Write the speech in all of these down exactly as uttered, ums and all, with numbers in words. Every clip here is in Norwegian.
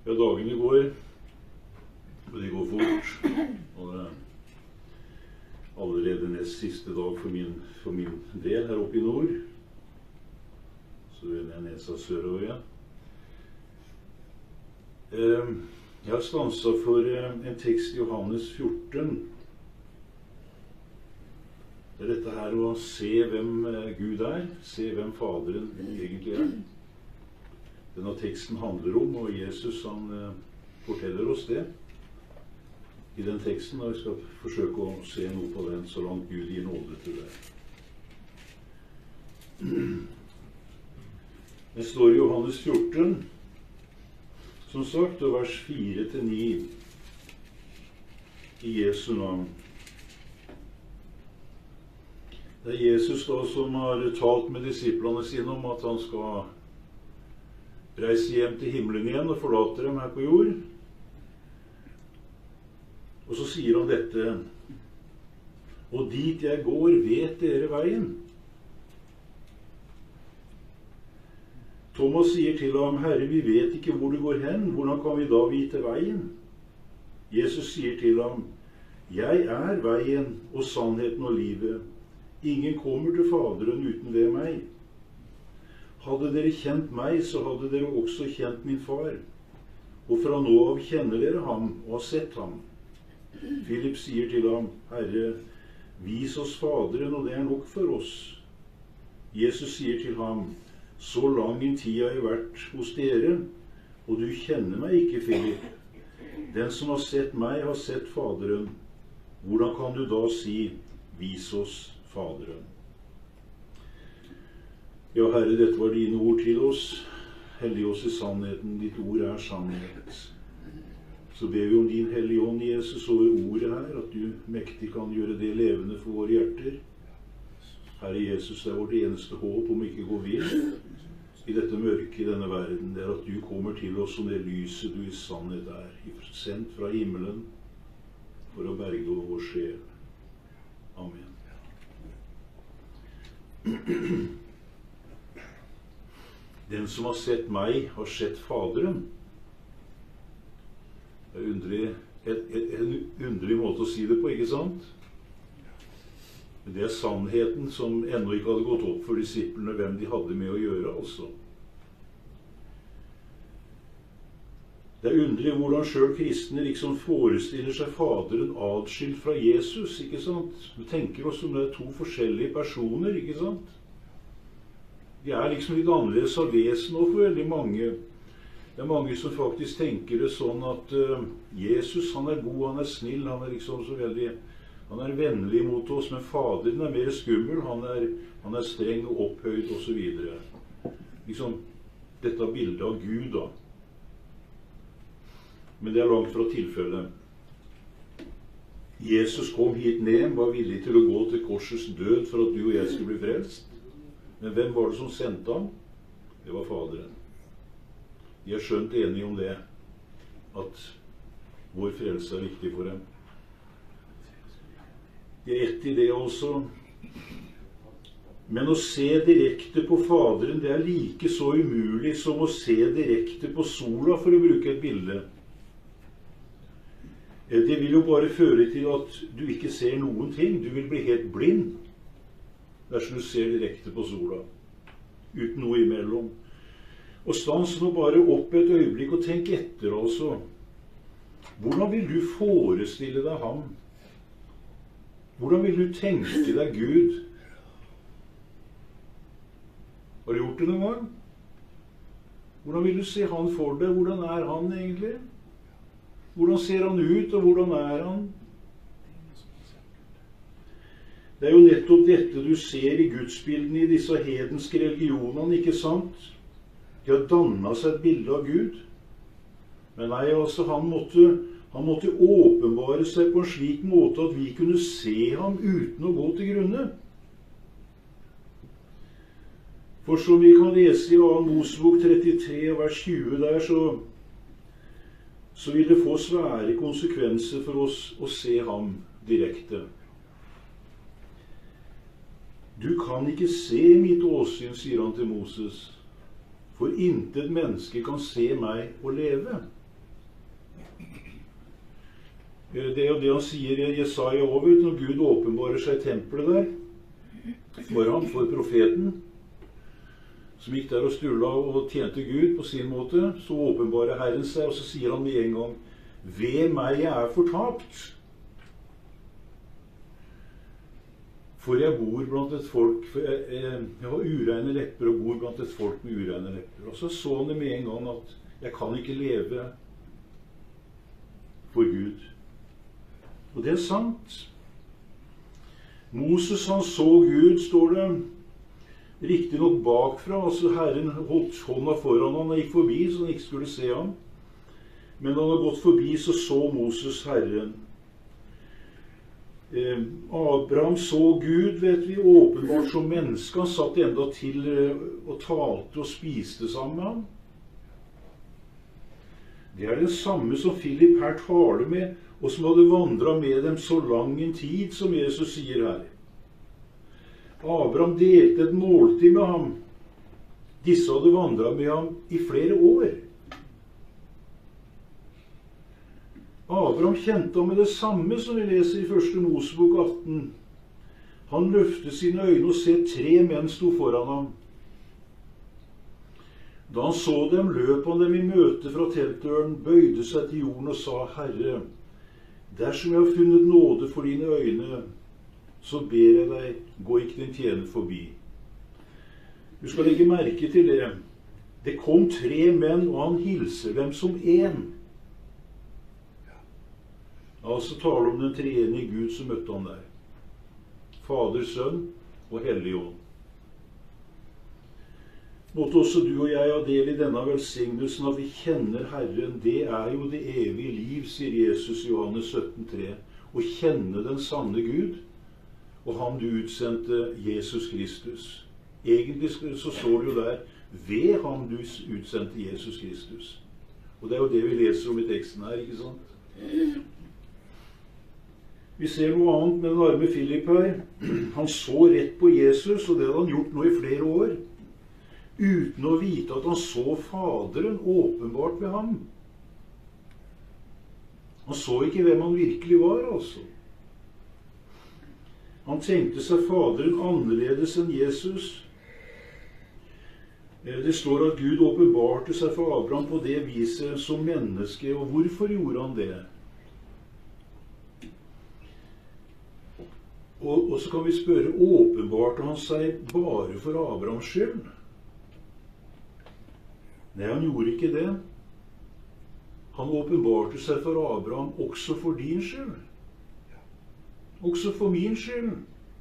Ja, dagene går, og det går fort, og det er allerede nest siste dag for min, for min del her oppe i nord. Så vender jeg nesa sørover igjen. Jeg har stanset for en tekst i Johannes fjorten. Det er dette her å se hvem Gud er, se hvem Faderen egentlig er. Denne teksten handler om, og Jesus han forteller oss det i den teksten, og vi skal forsøke å se noe på den så langt Gud gir nåde til det. Det står i Johannes fjorten, som sagt, og vers fire til ni, i Jesu navn. Det er Jesus da som har talt med disiplene sine om at han skal reise hjem til himmelen igjen og forlate dem her på jord. Og så sier han dette: og dit jeg går, vet dere veien. Thomas sier til ham: Herre, vi vet ikke hvor du går hen, hvordan kan vi da vite veien? Jesus sier til ham: jeg er veien og sannheten og livet. Ingen kommer til Faderen uten ved meg. Hadde dere kjent meg, så hadde dere også kjent min far. Og fra nå av kjenner dere ham og har sett ham. Philip sier til ham: Herre, vis oss Faderen, og det er nok for oss. Jesus sier til ham: så lang en tid har jeg vært hos dere, og du kjenner meg ikke, Philip. Den som har sett meg, har sett Faderen. Hvordan kan du da si: vis oss Faderen? Ja, Herre, dette var dine ord til oss. Hellig oss i sannheten. Ditt ord er sannhet. Så ber vi om din Hellige Ånd, Jesus, over ordet her, at du mektig kan gjøre det levende for våre hjerter. Herre Jesus, det er vårt eneste håp om ikke gå vill i dette mørket i denne verden. Det er at du kommer til oss som det lyset du i sannhet er, sendt fra himmelen for å berge over vår sjel. Amen. Den som har sett meg, har sett Faderen. Det er underlig, et, et, en underlig måte å si det på, ikke sant? Men det er sannheten som ennå ikke hadde gått opp for disiplene hvem de hadde med å gjøre, altså. Det er underlig hvordan selv kristne liksom forestiller seg Faderen adskilt fra Jesus, ikke sant? Vi tenker oss som det er to forskjellige personer, ikke sant? De er liksom litt annerledes av vesen og for veldig mange. Det er mange som faktisk tenker det sånn at uh, Jesus, han er god, han er snill, han er liksom så veldig, han er vennlig mot oss, men Faderen er mer skummel, han er, han er streng og opphøyd og så videre. Liksom dette bildet av Gud da. Men det er langt fra tilfellet. Jesus kom hit ned, var villig til å gå til korsets død for at du og jeg skulle bli frelst. Men hvem var det som sendte ham? Det var Faderen. De er skjønt enige om det, at vår frelse er viktig for dem. De er ett i det også. Men å se direkte på Faderen, det er like så umulig som å se direkte på sola, for å bruke et bilde. Det vil jo bare føre til at du ikke ser noen ting. Du vil bli helt blind dersom du ser direkte på sola, uten noe imellom. Og stans nå bare opp et øyeblikk og tenk etter, altså. Hvordan vil du forestille deg ham? Hvordan vil du tenke deg Gud? Har du gjort det noen gang? Hvordan vil du se han for deg? Hvordan er han egentlig? Hvordan ser han ut, og hvordan er han? Det er jo nettopp dette du ser i gudsbildene i disse hedenske religionene, ikke sant? De har dannet seg et bilde av Gud. Men nei, altså, han måtte, han måtte åpenbare seg på en slik måte at vi kunne se ham uten å gå til grunne. For som vi kan lese i andre Mosebok trettitre, vers tjue der, så, så vil det få svære konsekvenser for oss å se ham direkte. Du kan ikke se mitt åsyn, sier han til Moses, for intet menneske kan se meg og leve. Det er jo det han sier i Jesaja over, når Gud åpenbarer seg i tempelet der, for ham, for profeten, som gikk der og stulla og tjente Gud på sin måte, så åpenbarer Herren seg, og så sier han med en gang, ved meg jeg er fortapt. For jeg bor blant et folk, for jeg, jeg, jeg har ureine lepper og bor blant et folk med ureine lepper. Og så så han det med en gang at jeg kan ikke leve for Gud. Og det er sant. Moses han så Gud, står det, riktig nok bakfra, altså Herren holdt hånda foran han og gikk forbi, så han ikke skulle se ham. Men da han har gått forbi, så så Moses Herren. Eh, Abraham så Gud, vet vi, åpenbart som menneske. Han satt enda til eh, og talte og spiste sammen med ham. Det er den samme som Philip her taler med, og som hadde vandret med dem så lang en tid, som Jesus sier her. Abraham delte et måltid med ham. Disse hadde vandret med ham i flere år. Abraham kjente ham med det samme som vi leser i første Mosebok atten. Han løftet sine øyne og se tre menn sto foran ham. Da han så dem, løp han dem i møte fra teltdøren, bøyde seg til jorden og sa, Herre, dersom jeg har funnet nåde for dine øyne, så ber jeg deg, gå ikke din tjener forbi. Du skal legge merke til det. Det kom tre menn, og han hilser dem som én. Altså taler om den treenige Gud som møtte han der. Fader, Sønn og Hellig Ånd. Måtte også du og jeg ha del i denne velsignelsen at vi kjenner Herren. Det er jo det evige liv, sier Jesus i Johannes sytten tre. Å kjenne den sanne Gud, og ham du utsendte, Jesus Kristus. Egentlig så står det jo der, ved ham du utsendte Jesus Kristus. Og det er jo det vi leser om i teksten her, ikke sant? Vi ser noe annet med den arme Philip her. Han så rett på Jesus, og det hadde han gjort nå i flere år, uten å vite at han så Faderen åpenbart ved ham. Han så ikke hvem han virkelig var, altså. Han tenkte seg Faderen annerledes enn Jesus. Det står at Gud åpenbarte seg for Abraham på det viset som menneske, og hvorfor gjorde han det? Og, og så kan vi spørre, åpenbarte han seg bare for Abrahams skyld? Nei, han gjorde ikke det. Han åpenbarte seg for Abraham også for din skyld. Også for min skyld.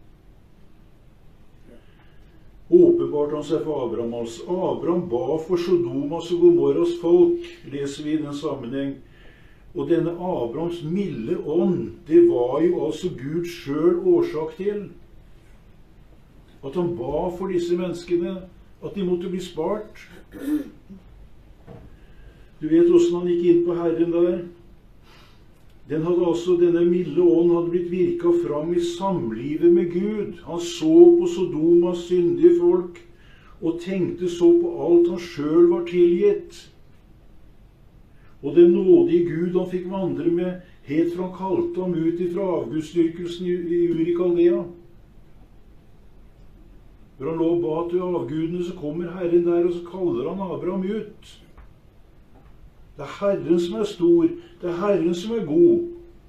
Åpenbarte han seg for Abraham. Altså, Abraham ba for Sodomas og Gomorras folk, leser vi i den sammenheng. Og denne Abrahams milde ånd, det var jo altså Gud selv årsak til. At han ba for disse menneskene, at de måtte bli spart. Du vet hvordan han gikk inn på Herren der. Den hadde altså, denne milde ånd hadde blitt virket fram i samlivet med Gud. Han så på Sodomas syndige folk, og tenkte så på alt han selv var tilgitt. Og den nådige Gud han fikk vandre med, helt fra han kalte ham ut ifra avgudsdyrkelsen i, i Ur i Kaldea. Når han lå og ba til avgudene, så kommer Herren der, og så kaller han Abraham ut. Det er Herren som er stor, det er Herren som er god.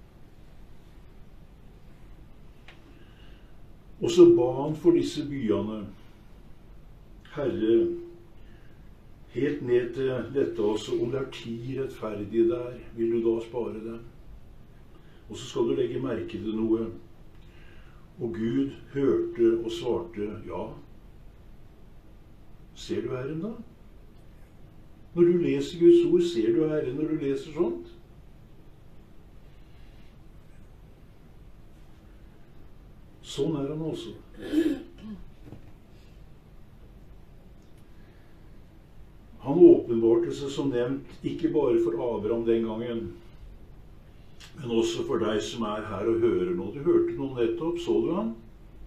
Og så ba han for disse byene. Herre, helt ned til dette også, om det er ti rettferdige der, vil du da spare dem? Og så skal du legge merke til noe. Og Gud hørte og svarte, ja. Ser du Herren da? Når du leser Guds ord, ser du Herren når du leser sånt? Sånn er han også. Han åpenbarte seg som nevnt ikke bare for Abraham den gangen, men også for deg som er her og hører nå. Du hørte noe nettopp, så du han?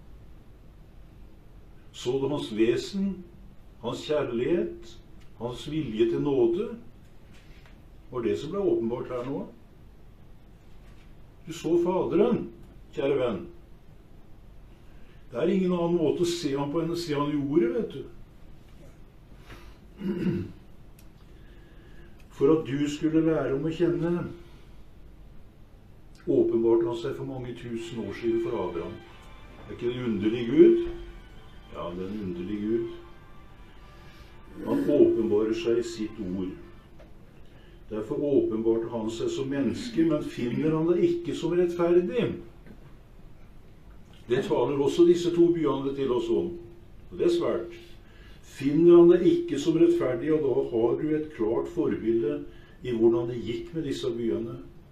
Så du hans vesen, hans kjærlighet, hans vilje til nåde? Var det som ble åpenbart her nå? Du så Faderen, kjære venn. Det er ingen annen måte å se ham på enn å se han i ordet, vet du. For at du skulle lære om å kjenne, åpenbarte han seg for mange tusen år siden for Abraham. Er ikke det en underlig Gud? Ja, det er en underlig Gud. Han åpenbarer seg i sitt ord. Derfor åpenbarte han seg som menneske, men finner han det ikke som rettferdig. Det taler også disse to byene til oss om. Og det er svært. Finner han det ikke som rettferdig, og da har du et klart forbilde i hvordan det gikk med disse byene.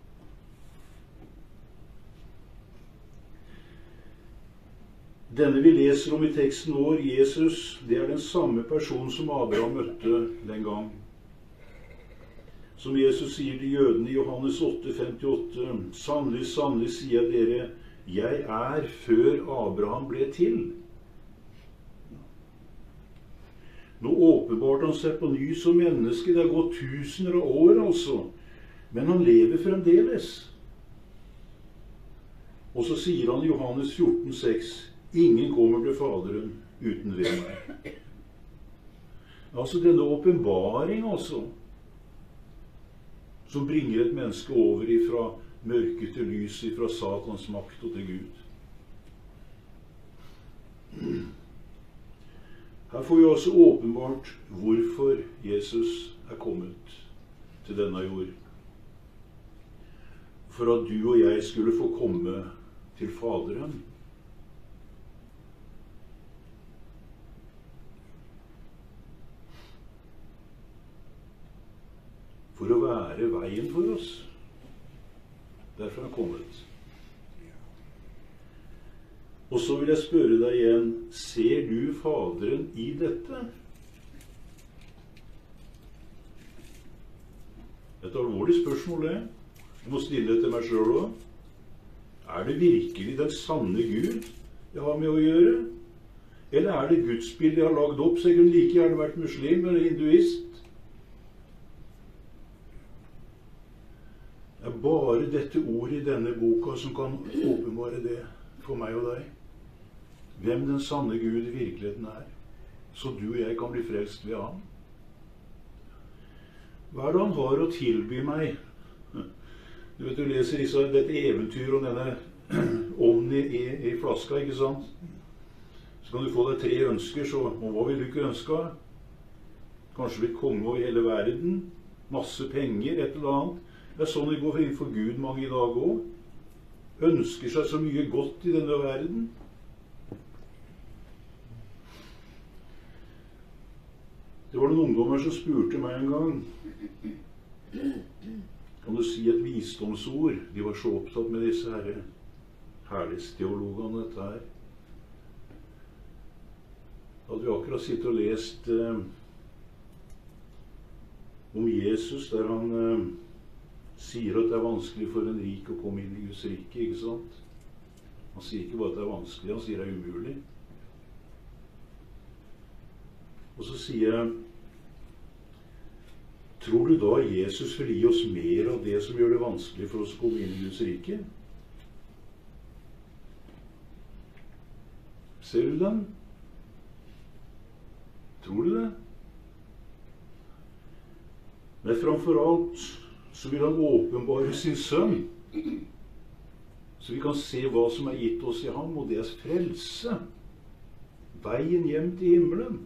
Denne vi leser om i teksten vår, Jesus, det er den samme person som Abraham møtte den gang. Som Jesus sier til jødene i Johannes åtte femtiåtte, sannelig, sannelig sier jeg dere, jeg er før Abraham ble til. Nå åpenbarte han seg på ny som menneske. Det har gått tusener av år, altså. Men han lever fremdeles. Og så sier han i Johannes fjorten seks, ingen kommer til Faderen uten ved meg. Altså denne åpenbaring, altså, som bringer et menneske over ifra mørke til lys, ifra Satans makt og til Gud. Her får vi også åpenbart hvorfor Jesus er kommet til denne jord. For at du og jeg skulle få komme til Faderen. For å være veien for oss. Derfor er han kommet. Og så vil jeg spørre deg igjen, ser du Faderen i dette? Et alvorlig spørsmål, det. Jeg må stille det til meg selv også. Er det virkelig den sanne Gud jeg har med å gjøre? Eller er det gudsbildet jeg har lagd opp, så jeg kunne like gjerne vært muslim eller hinduist? Det er bare dette ordet i denne boka som kan åpenbare det for meg og deg. Hvem den sanne Gud i virkeligheten er, så du og jeg kan bli frelst ved ham. Hva er det han har å tilby meg? Du vet, du leser disse, dette eventyr om denne ånden i, i, i flaska, ikke sant? Så kan du få deg tre ønsker, så hva vil du ikke ønske? Kanskje bli konge over hele verden, masse penger, et eller annet. Det er sånn det går inn for Gud mange i dag også. Ønsker seg så mye godt i denne verden. Det var noen ungdommer som spurte meg en gang, kan du si et visdomsord? De var så opptatt med disse herre herlighetsteologene, dette her. Da hadde vi akkurat sittet og lest eh, om Jesus, der han eh, sier at det er vanskelig for en rik å komme inn i Guds rike, ikke sant? Han sier ikke bare at det er vanskelig, han sier det er umulig. Og så sier jeg, tror du da Jesus vil gi oss mer av det som gjør det vanskelig for oss å komme inn i Guds rike? Ser du den? Tror du det? Men framfor alt så vil han åpenbare sin sønn, så vi kan se hva som er gitt oss i ham, og det er frelse. Veien hjem til himmelen.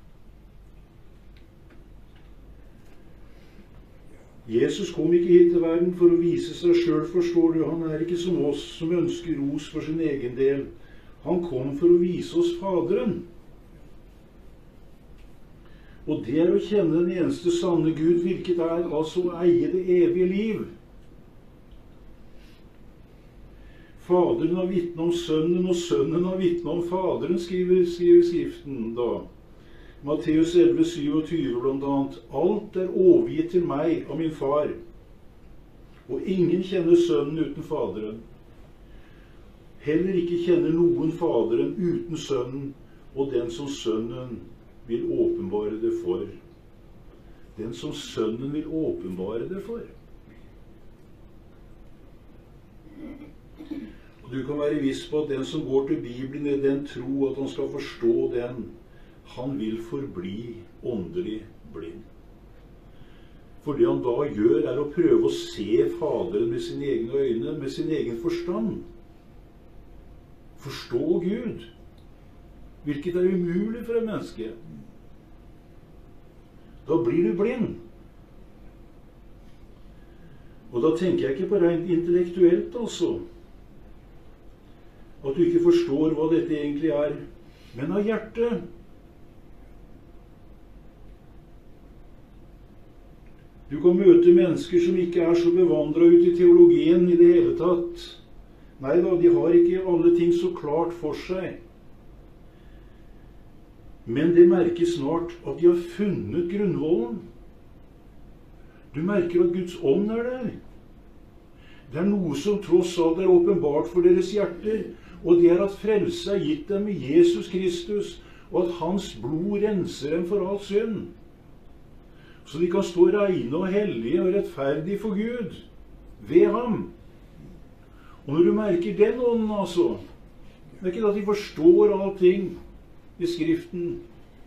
Jesus kom ikke hit til verden for å vise seg selv, forstår du. Han er ikke som oss, som ønsker ros for sin egen del. Han kom for å vise oss Faderen. Og det er å kjenne den eneste sanne Gud, hvilket er altså å eie det evige liv. Faderen har vitne om sønnen, og sønnen har vitne om Faderen, skriver, skriver Skriften da. Matteus elleve syvogtyve blant annet. Alt er overgitt til meg av min far, og ingen kjenner sønnen uten Faderen. Heller ikke kjenner noen Faderen uten sønnen, og den som sønnen vil åpenbare det for. Den som sønnen vil åpenbare det for. Du kan være viss på at den som går til Bibelen i den tro at han skal forstå den, han vil forbli åndelig blind. For det han da gjør, er å prøve å se Faderen med sine egne øyne, med sin egen forstand. Forstå Gud, hvilket er umulig for et menneske. Da blir du blind. Og da tenker jeg ikke på rent intellektuelt, altså. At du ikke forstår hva dette egentlig er, men av hjertet. Du kan møte mennesker som ikke er så bevandret ut i teologien i det hele tatt. Nei da, de har ikke alle ting så klart for seg. Men det merker snart at de har funnet grunnvollen. Du merker at Guds ånd er der. Det er noe som tross alt er åpenbart for deres hjerter, og det er at frelse er gitt dem i Jesus Kristus, og at hans blod renser dem for all synd. Så de kan stå reine og hellige og rettferdige for Gud, ved ham. Og når du merker den ånden, altså, det er ikke at de forstår allting i Skriften.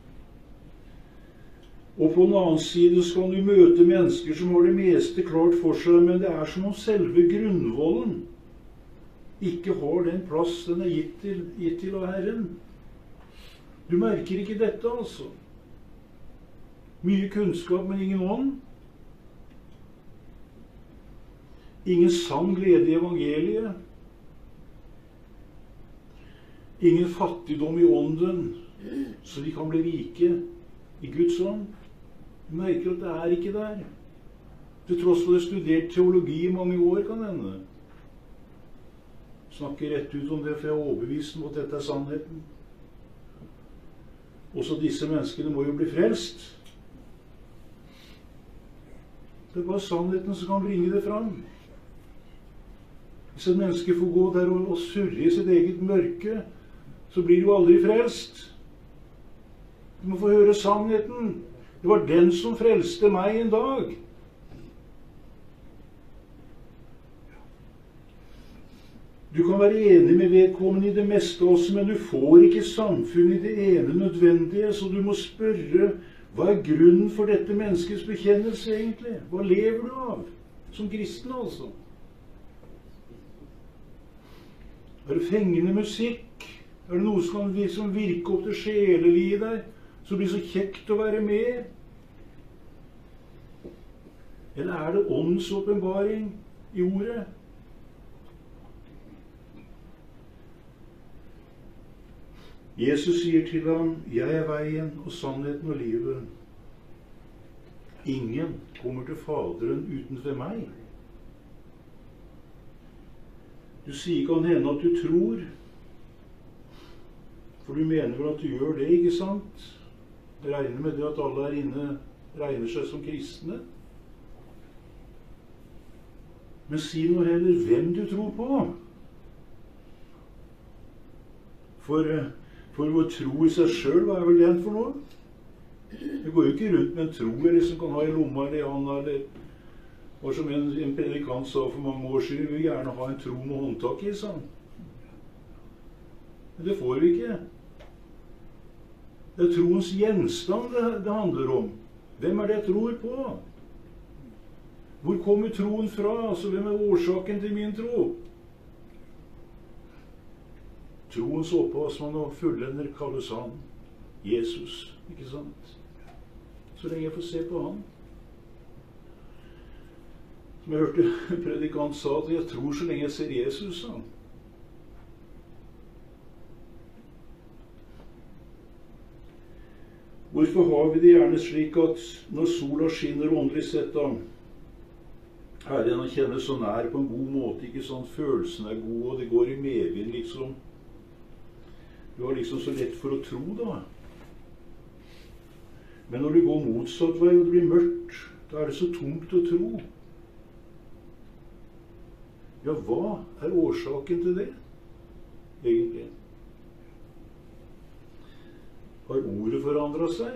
Og på den annen side så kan du møte mennesker som har det meste klart for seg, men det er som om selve grunnvollen ikke har den plass den er gitt til, gitt til av Herren. Du merker ikke dette, altså. Mye kunnskap, men ingen ånd. Ingen sann glede i evangeliet. Ingen fattigdom i ånden, så de kan bli rike i Guds ånd. Du merker at det er ikke der. Til tross for at du har studert teologi i mange år, kan hende. Snakker rett ut om det, for jeg er overbevist om at dette er sannheten. Også disse menneskene må jo bli frelst. Det er bare sannheten som kan bringe det fram. Hvis et menneske får gå der og, og surre i sitt eget mørke, så blir du aldri frelst. Du må få høre sannheten. Det var den som frelste meg en dag. Du kan være enig med vedkommende i det meste også, men du får ikke samfunn i det ene nødvendige, så du må spørre, hva er grunnen for dette menneskets bekjennelse egentlig? Hva lever du av? Som kristen, altså. Er det fengende musikk? Er det noe som kan som virke opp til sjelelivet der, så blir det så kjekt å være med? Eller er det åndens åpenbaring i ordet? Jesus sier til ham, jeg er veien og sannheten og livet. Ingen kommer til Faderen uten ved meg. Du sier kan hende at du tror, for du mener vel at du gjør det, ikke sant? Jeg regner med det at alle her inne regner seg som kristne. Men si nå heller hvem du tror på. For, for vår tro i seg selv, hva er vel den for noe? Det går jo ikke rundt med en tro jeg liksom kan ha i lomma eller i handa, eller og som en, en predikant sa for mange år siden, vi vil gjerne ha en tro med håndtak i, sånn. Men det får vi ikke. Det er troens gjenstand det, det handler om. Hvem er det jeg tror på? Hvor kommer troen fra? Altså, hvem er årsaken til min tro? Troens opphavsmann og fullender kalles han Jesus, ikke sant? Så lenge jeg får se på han. Som jeg hørte en predikant sa, at jeg tror så lenge jeg ser Jesus, sa han. Hvorfor har vi det gjerne slik at når sola skinner åndelig sett da, Herren han kjenner så nær på en god måte, ikke sånn følelsen er god, og det går i medvind liksom. Du har liksom så lett for å tro da. Men når du går motsatt vei og det blir mørkt, da er det så tungt å tro. Ja, hva er årsaken til det, egentlig? Har ordet forandret seg?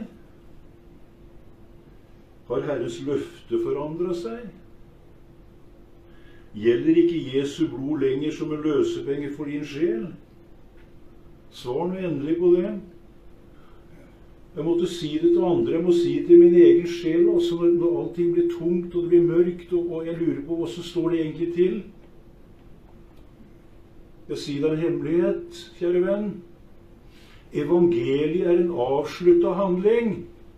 Har Herrens løfte forandret seg? Gjelder ikke Jesu blod lenger som en løsepenge for din sjel? Svar nå endelig på det. Jeg måtte si det til andre, jeg må si det til min egen sjel også, når, når allting blir tungt og det blir mørkt, og, og jeg lurer på hvordan står det egentlig til. Jeg sier deg en hemmelighet, kjære venn. Evangeliet er en avsluttet handling.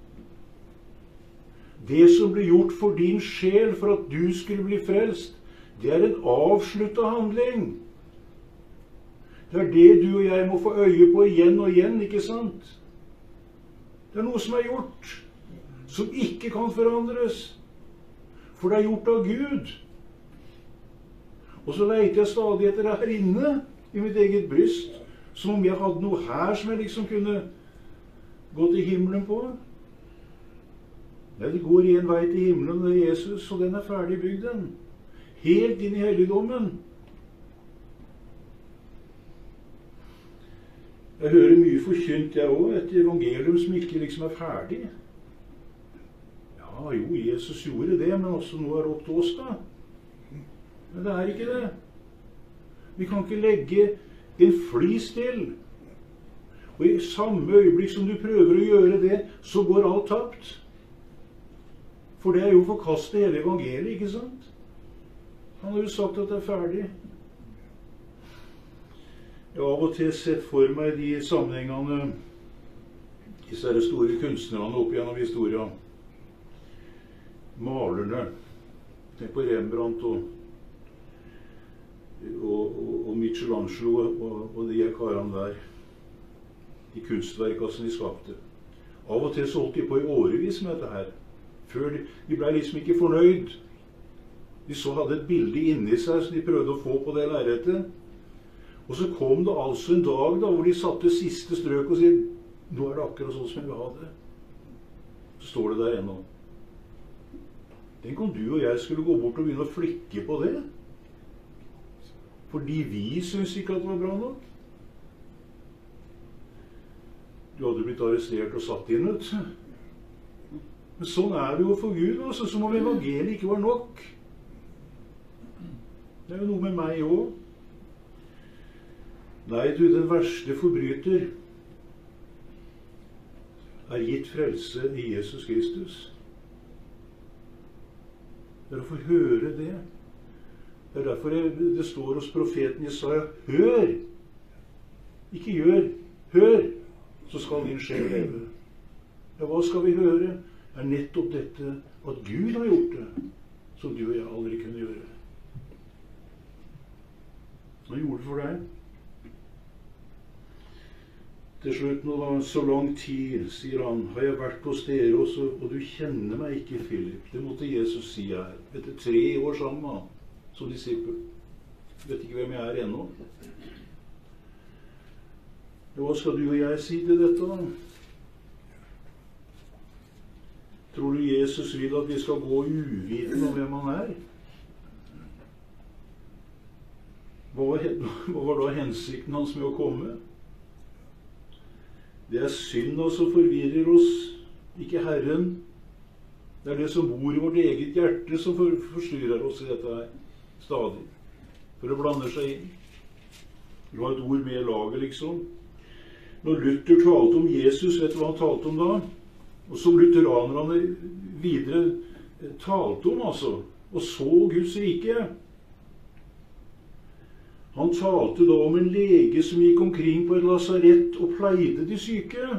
Det som ble gjort for din sjel for at du skulle bli frelst, det er en avsluttet handling. Det er det du og jeg må få øye på igjen og igjen, ikke sant? Det er noe som er gjort, som ikke kan forandres. For det er gjort av Gud. Og så leiter jeg stadig etter det her inne, i mitt eget bryst, som om jeg hadde noe her som jeg liksom kunne gå til himmelen på. Nei, det går en vei til himmelen, det er Jesus, og den er ferdig bygd den. Helt inn i helligdommen. Jeg hører mye forkynt, jeg også, et evangelium som ikke liksom er ferdig. Ja, jo, Jesus gjorde det, men også nå er det opp til oss, da. Men det er ikke det. Vi kan ikke legge en flis til. Og i samme øyeblikk som du prøver å gjøre det, så går alt tapt. For det er jo forkastet hele evangeliet, ikke sant? Han har jo sagt at det er ferdig. Jeg har av og til sett for meg de sammenhengene, disse store kunstnerne opp gjennom historien. Malerne. Tenk på Rembrandt og, og, og Michelangelo og, og de karene der. De kunstverkene som de skapte. Av og til så holdt de på i årevis med dette her. Før de, de ble liksom ikke fornøyd. De så hadde et bilde inni seg som de prøvde å få på det lerretet. Og så kom det altså en dag da, hvor de satte siste strøk og sier, nå er det akkurat sånn som jeg vil ha det. Så står det der ennå. Tenk om du og jeg skulle gå bort og begynne å flikke på det. Fordi vi synes ikke at det var bra nok. Du hadde blitt arrestert og satt inn, vet du. Men sånn er vi jo for Gud, altså, som om evangeliet ikke var nok. Det er jo noe med meg også. Nei, du, den verste forbryter er gitt frelse i Jesus Kristus. Det er å få høre det. Det er derfor det står hos profeten Jesaja, hør! Ikke gjør, hør! Så skal din sjel leve. Ja, hva skal vi høre? Det er nettopp dette at Gud har gjort det, som du og jeg aldri kunne gjøre. Han gjorde det for deg. Til slutt, nå da, så lang tid, sier han, har jeg vært hos dere også, og du kjenner meg ikke, Philip. Det måtte Jesus si her. Etter tre år sammen med han, som disippel. Jeg vet ikke hvem jeg er ennå. Hva skal du og jeg si til dette, da? Tror du Jesus vil at vi skal gå uvitende om hvem han er? Hva var, hva var da hensikten hans med å komme? Det er synda som forvirrer oss, ikke Herren. Det er det som bor i vårt eget hjerte som forstyrrer oss i dette her, stadig. For det blander seg inn. Du har et ord med i laget, liksom. Når Luther talte om Jesus, vet du hva han talte om da? Og som lutheranerne videre talte om, altså, og så Guds rike. Han talte da om en lege som gikk omkring på et lasarett og pleide de syke.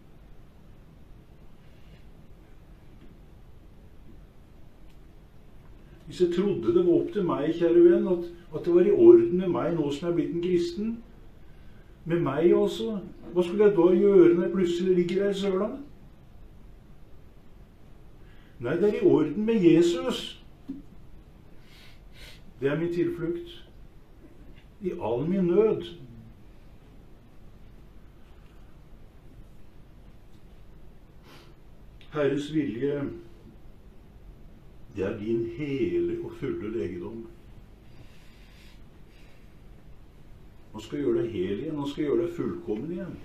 Hvis jeg trodde det var opp til meg, kjære venn, at, at det var i orden med meg nå som jeg er blitt en kristen, med meg altså, hva skulle jeg da gjøre når jeg plutselig ligger her i søla? Nei, det er i orden med Jesus. Det er min tilflukt. I all min nød. Herres vilje, det er din hele og fulle legedom. Han skal gjøre deg hel igjen, han skal gjøre deg fullkommen igjen.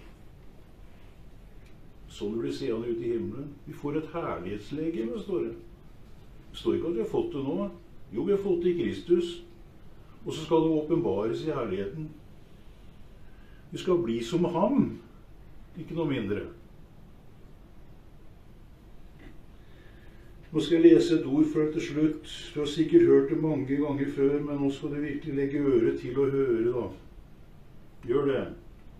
Sånn du blir seende ut i himmelen. Vi får et herlighetslegeme, står det. Det står ikke at vi har fått det nå. Jo, vi har fått det i Kristus. Og så skal det åpenbares i herligheten. Vi skal bli som ham, ikke noe mindre. Nå skal jeg lese et ord for det til slutt. Du har sikkert hørt det mange ganger før, men nå skal du virkelig legge øret til å høre, da. Gjør det.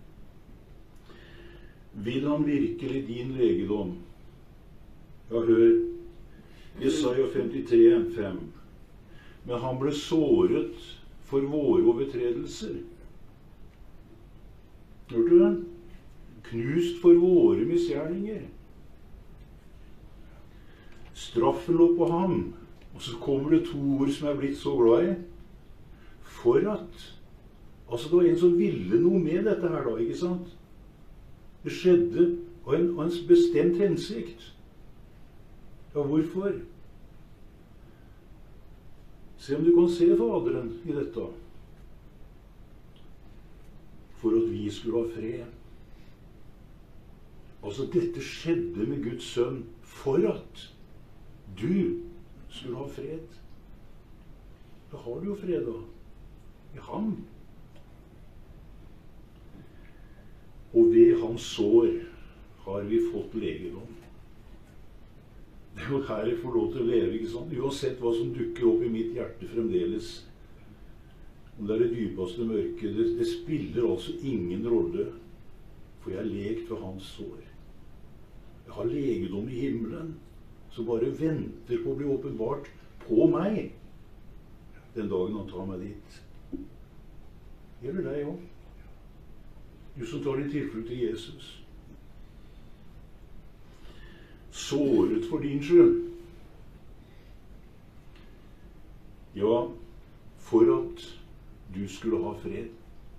Vil han virkelig din legedom? Ja, hør. Jesaja femtitre, fem. Men han ble såret for våre overtredelser. Hørte du den? Knust for våre misgjerninger. Straffen lå på ham. Og så kommer det to ord som jeg er blitt så glad i. For at. Altså det var en som ville noe med dette her da, ikke sant? Det skjedde av en, av en bestemt hensikt. Ja, hvorfor? Se om du kan se Faderen i dette. For at vi skulle ha fred. Altså, dette skjedde med Guds sønn for at du skulle ha fred. Da har du jo fred da. I ham. Og ved hans sår har vi fått legedom. Det er jo her jeg får lov til å leve, ikke sant? Uansett hva som dukker opp i mitt hjerte fremdeles. Om det er det dypeste mørke, det, det spiller altså ingen rolle. For jeg har lekt ved hans sår. Jeg har legedom i himmelen, som bare venter på å bli åpenbart på meg. Den dagen han tar meg dit. Gjelder deg også. Du som tar din tilflukt til Jesus. Såret for din skyld. Ja, for at du skulle ha fred.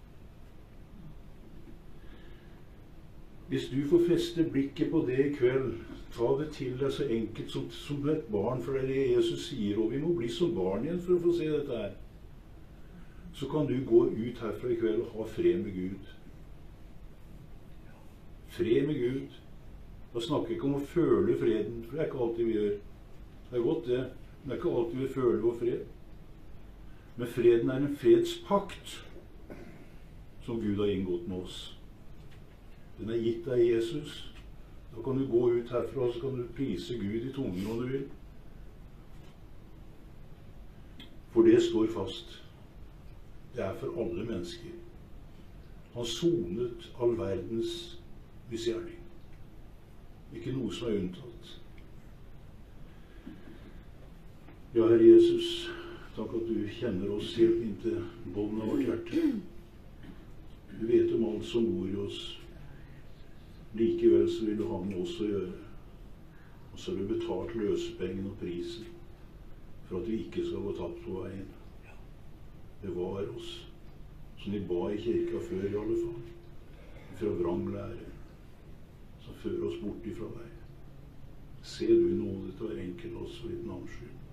Hvis du får feste blikket på det i kveld, ta det til deg så enkelt som, som et barn, for det er det Jesus sier, og vi må bli som barn igjen for å få se dette her. Så kan du gå ut herfra i kveld og ha fred med Gud. Fred med Gud. Da snakker jeg ikke om å føle freden, for det er ikke alltid vi gjør. Det er godt det, men det er ikke alltid vi føler vår fred. Men freden er en fredspakt som Gud har inngått med oss. Den er gitt deg, Jesus. Da kan du gå ut herfra, og så kan du prise Gud i tungen om du vil. For det står fast. Det er for alle mennesker. Han sonet all verdens misgjerning. Ikke noe som er unntatt. Ja, Herre Jesus, takk at du kjenner oss helt inntil bånden av vårt hjerte. Du vet om alt som bor i oss. Likevel så vil du ha med oss å gjøre. Og så har du betalt løsepengen og prisen for at vi ikke skal gå tapt på veien. Bevar oss, som de ba i kirka før i alle fall, fra vranglære, som fører oss bort ifra deg. Se du nåde til hver enkelt oss for ditt navns skyld.